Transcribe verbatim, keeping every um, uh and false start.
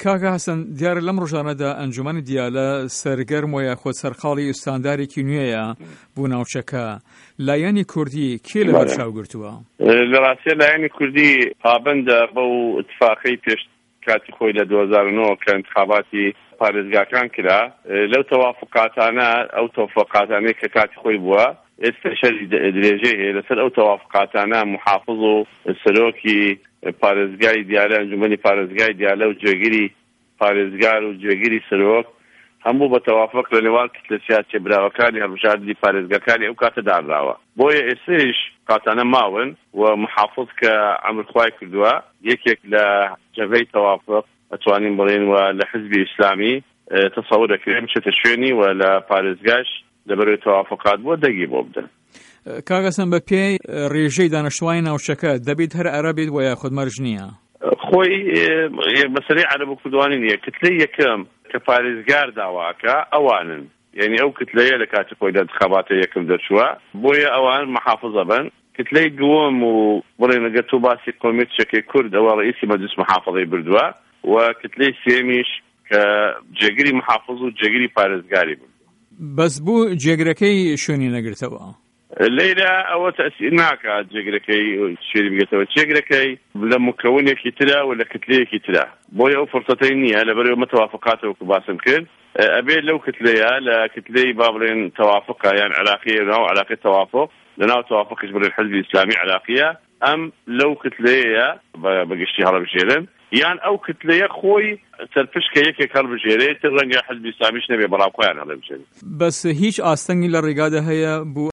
کاکە حەسەن دیارە لەم ڕۆژانەدا ئەنجومەنی دیالە سەرگەرم و یاخۆ سەرخاڵی ئستاندارێکی نوێیە بۆ ناوچەکە. لایەنی کوردی کێ لە بەرچاو گرتووە؟ لە ڕاستیە لایەنی کوردی پابەندە بەو اتفاقەی پێش کاتی خۆی لە دوو هەزار و نۆ کە انتخاباتی پارێزگاکان کرا، لەو تەوافقاتانە ئەو تەوافقاتانەی کە کاتی خۆی بووە ئێستا شەری درێژەی هەیە لەسەر ئەو تەوافقاتانە محافظ و سەرۆکی پارێزگای دیالە ئەنجومەنی پارێزگای دیالە و جێگیری پارێزگار و جێگیری سەرۆک هەموو بە تەوافق لە نێوان کتلە سیاسی براوەکانی هەڵبژاردنی پارێزگاکانی ئەو کاتە دانراوە. بۆیە ئێستش کاتانە ماون و محافظ کە ئەمرخوای کردووە یەکێک لە جەبهەی تەوافق ئەتوانین بڵێن و لە حزبی ئیسلامی تەسەوور دەکرێت بچێتە شوێنی و لە پارێزگاش لەبەرەوەی تەوافقات بۆ دەگی بۆ بدەن. کاگەسم بە پێی ڕێژەی دانیشتوانی ناوچەکە دەبێت هەر عەرەبێت و یاخود مەرج نییە؟ خۆی مەسەلەی عەرەب و کوردوانی نییە. کتلەی یەکەم کە پارێزگار داواکە ئەوانن، یعنی ئەو کتلەیە لە کاتی خۆی لە انتخاباتە یەکەم دەرچووە، بۆیە ئەوان محافظە بن. کتلەی دووەم و بڵێن ئەگەر تۆ باسی کۆمیتێکی کورد ئەوە ڕئیسی مەجلیس محافظەی بردووە، و کتلەی سێمیش کە جێگیری محافظ و جێگیری پارێزگاری بوو. بەس بوو جێگرەکەی شوێنی نەگرتەوە؟ لێرە ئەوە تەئسیر ناکات جێگرەکەی شوێنی بگێتەوە. جێگرەکەی لە مکەونێکی ترە و لە کتلەیەکی ترە، بۆیە ئەو فورسەتەی نییە لەبەرەوە مەتەوافقاتەوە کە باسم کرد ئەبێت لەو کتلەیە لە کتلەی با بڵێن تەوافقە یان عراقیە ناو عراقی تەوافق لەناو تەوافقش بڵێن حزبی ئیسلامی عراقیە ئەم لەو کتلەیە بەگشتی هەڵبژێرن، یان ئەو کتلەیە خۆی سەرپشکە یەکێک هەڵبژێرێت ڕەنگە حزبی ئیسلامیش نەبێ بەڵام خۆیان هەڵبژێرن. بەس هیچ ئاستەنگی لە ڕێگادا هەیە بۆ